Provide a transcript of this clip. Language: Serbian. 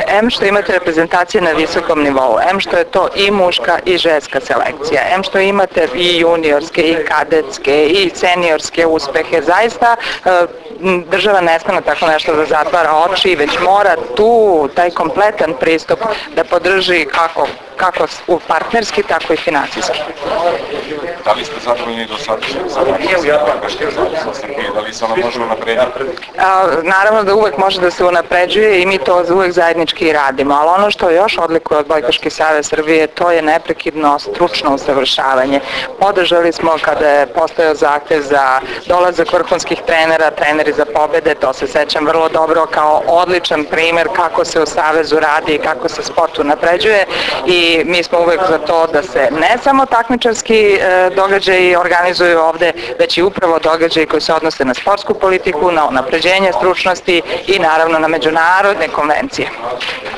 M što imate reprezentacije na visokom nivou, M što je to i muška i ženska selekcija, M što imate i juniorske i kadetske i seniorske uspehe, zaista država ne smije tako nešto da zatvara oči, već mora tu taj kompletan pristup da podrži kako u partnerski, tako i finansijski. Da li ste zadovoljni do sada sa Srbije? Da li se ono može unaprediti? Naravno da uvek može da se unapređuje i mi to uvek zajednički radimo, ali ono što još odlikuje Odbojkaški savez Srbije, to je neprekidno stručno usavršavanje. Podržali smo kada je postojao zahtev za dolazak vrhunskih trenera, treneri za pobede, to se sećam vrlo dobro kao odličan primer kako se u savezu radi i kako se sport unapređuje i mi smo uvek za to da se ne samo takmičarski događaji organizuju ovde, već i upravo događaji koji se odnose na sportsku politiku, na unapređenje stručnosti i naravno na međunarodne konvencije.